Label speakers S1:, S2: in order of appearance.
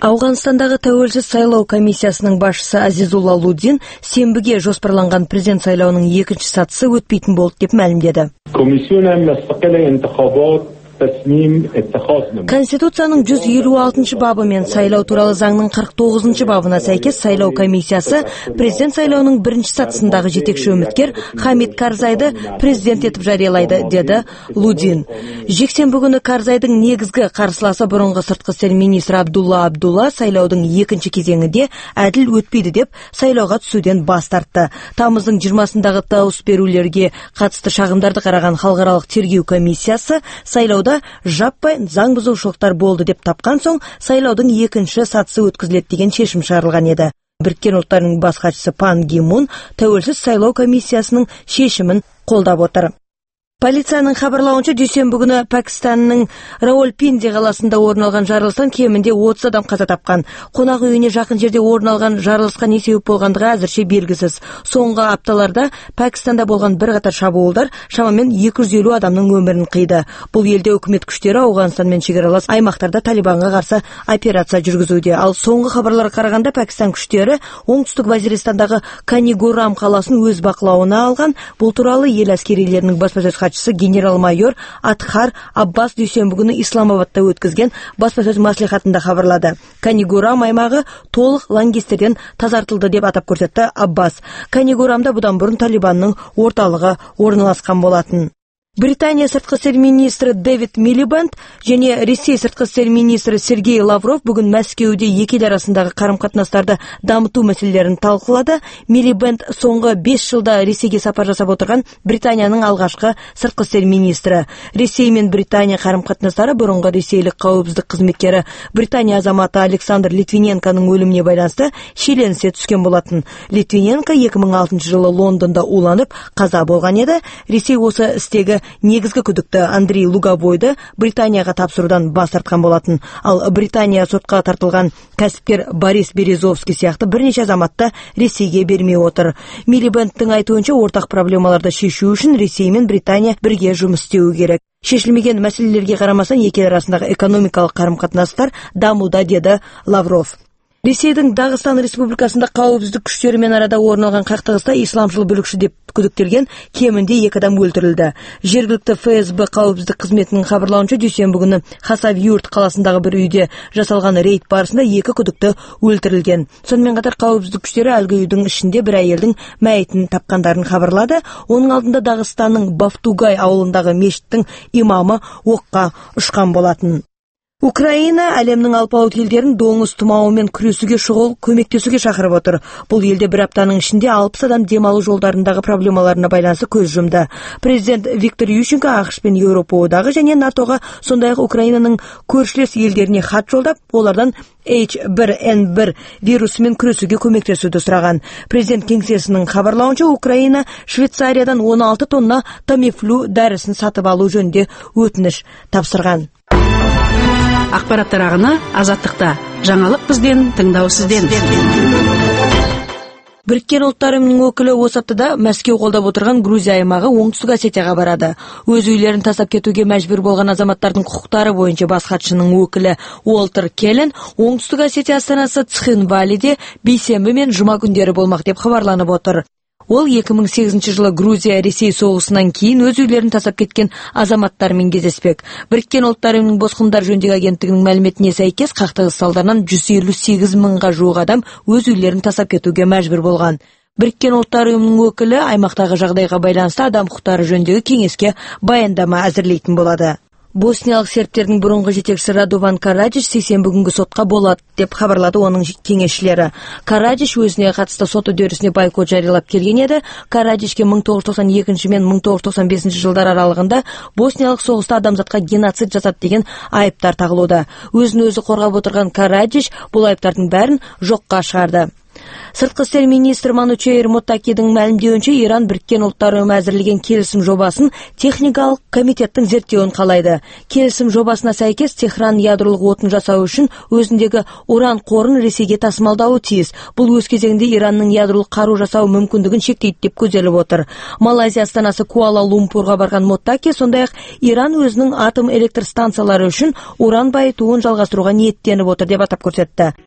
S1: Ауғанстандағы тәуелсіз сайлау комиссиясының басшысы Азизулла Лудин сенбіге жоспарланған президент сайлауының екінші сатысы өтпейтін болды деп мәлімдеді. Конституцияның 156 бабы мен сайлау туралы заңның 49 бабына сәйкес сайлау комиссиясы президент сайлауының бірінші сатысындағы жетекші үміткер Хамид Карзайды президент етіп жариялайды, деді Лудин. Жексенбі күні Карзайдың негізгі қарсыласы бұрынғы сыртқы істер министрі Абдулла сайлаудың екінші кезеңінде әділ өтпейді деп сайлауға түсуден бас тартты. Тамыздың 20-сындағы дауыс берулерге қатысты шағымдарды қараған халықаралық тергеу комиссиясы сайлауда жаппай заң бұзушылықтар болды деп тапқан соң сайлаудың екінші сатысы өткізіледі деген шешім шығарылған еді. Біріккен ұлттардың бас хатшысы Пан Ги Мун тәуелсіз сайлау комиссиясының шешімін қолдап отыр. Полицияның хабарлауынша дүйсенбі күні Пәкістанның Раулпинди қаласында орын алған жарылыстан кемінде 30 адам қаза тапқан. Қонақ үйіне жақын жерде орын алған жарылысқа не себеп болғандығы әзірше белгісіз. Соңғы апталарда Пәкістанда болған бірқатар шабуылдар шамамен 250 адамның өмірін қиды. Бұл елде үкімет күштері Ауғанстанмен шекаралас аймақтарда Талибанға қарсы операция жүргізуде. Ал соңғы хабарларға қарағанда Пәкістан күштері оңтүстік Вазиристандағы Канигурам қаласын өз бақылауына алған. Бұл туралы ел әскерилерінің баспасөз хатшысы генерал-майор Атхар Аббас дүйсенбі күні Исламабадта өткізген баспасөз маслихатында хабарлады. Канигурам аймағы толық лаңкестерден тазартылды деп атап көрсетті Аббас. Канигурамда бұдан бұрын Талибанның орталығы орналасқан болатын. Британия сыртқы істер министрі Дэвид Милибанд және Ресей сыртқы істер министрі Сергей Лавров бүгін Мәскеуде екі ел арасындағы қарым-қатынастарды дамыту мәселелерін талқылады. Милибанд соңғы 5 жылда Ресейге сапар жасап отырған Британияның алғашқы сыртқы істер министрі. Ресей мен Британия қарым-қатынастары бұрынғы ресейлік қауіпсіздік қызметкері Британия азаматы Александр Литвиненконың өліміне байланысты шиеленісе түскен болатын. Литвиненко 2006 жылы Лондонда уланып қаза болған еді. Ресей осы істегі негізгі күдікті Андрей Луговойды Британияға тапсырудан бас тартқан болатын. Ал Британия сотқа тартылған кәсіпкер Борис Березовский сияқты бірнеше азаматты Ресейге бермей отыр. Милибандтың айтуынша ортақ проблемаларды шешу үшін Ресей мен Британия бірге жұмыс істеуі керек. Шешілмеген мәселелерге қарамастан екі ел арасындағы экономикалық қарым-қатынастар дамуда, деді Лавров. Ресейдің Дағыстан Республикасында қауіпсіздік күштерімен арада орын алған қақтығыста исламшыл бүлікші деп күдіктелген кемінде 2 адам өлтірілді. Жергілікті ФСБ қауіпсіздік қызметінің хабарлауынша дүйсенбі күні Хасавюрт қаласындағы бір үйде жасалған рейд барысында 2 күдікті өлтірілген. Сонымен қатар қауіпсіздік күштері әлгі үйдің ішінде бір әйелдің мәйітін тапқандарын хабарлады. Оның алдында Дағыстанның Бафтугай ауылындағы мешіттің имамы оққа ұшқан болатын. Украина әлемнің алпауыт елдерін доңыз тұмауымен күресуге шұғыл көмектесуге шақырып отыр. Бұл елде бір аптаның ішінде 60 адам демалу жолдарындағы проблемаларына байланысты көз жұмды. Президент Виктор Ющенко ақш пен Еуропа одағы және НАТОға, сондай-ақ Украинаның көршілес елдеріне хат жолдап, олардан H1N1 вирусымен күресуге көмектесуді сұраған. Президент кеңсесінің хабарлауынша Украина Швейцариядан 16 тонна Тамифлу дәрісін сатып алу жөнінде өтініш тапсырған.
S2: Ақпараттар ағыны Азаттықта. Жаңалық бізден, тыңдау сізден.
S1: Біріккен ұлттар ұйымының өкілі осы аптада Мәскеу қолдап отырған Грузия аймағы Оңтүстік Осетияға барады. Өз үйлерін тастап кетуге мәжбүр болған азаматтардың құқықтары бойынша бас хатшының өкілі Уолтер Келлен Оңтүстік Осетия астанасы Цхинвалиде бейсенбі мен жұма күндері болмақ деп хабарланып отыр. Ол 2008 жылы Грузия-Ресей соғысынан кейін өз үйлерін тастап кеткен азаматтармен кездеспек. Біріккен ұлттар ұйымының босқындар жөніндегі агенттігінің мәліметіне сәйкес қақтығыс салдарынан 158 мыңға жуық адам өз үйлерін тастап кетуге мәжбүр болған. Біріккен ұлттар ұйымының өкілі аймақтағы жағдайға байланысты адам құқықтары жөніндегі кеңеске баяндама әзірлейтін болады. Босниялық сербтердің бұрынғы жетекшісі Радован Караджич сейсенбі күнгі сотқа болады деп хабарлады оның кеңесшілері. Караджич өзіне қатысты сот үдерісіне бойкот жариялап келген еді. Караджичке 1992 мен 1995 жылдар аралығында босниялық соғыста адамзатқа геноцид жасады деген айыптар тағылуда. Өзін өзі қорғап отырған Караджич бұл айыптардың бәрін жоққа шығарды. Сыртқы істер министрі Манучейр Мотакидің мәлімдеуінше, Иран Біріккен Ұлттар ұйымы әзірлеген келісім жобасын техникалық комитеттің зерттеуін қалайды. Келісім жобасына сәйкес Техран ядролық отын жасау үшін өзіндегі уран қорын Ресейге тасымалдауы тиіс. Бұл өз кезегінде Иранның ядролық қару жасау мүмкіндігін шектейді деп көзделіп отыр. Малайзия астанасы Куала-Лумпурға барған Мотаки сондай-ақ Иран өзінің атом электр станциялары үшін уран байытуын жалғастыруға ниеттеніп отыр деп атап көрсетті.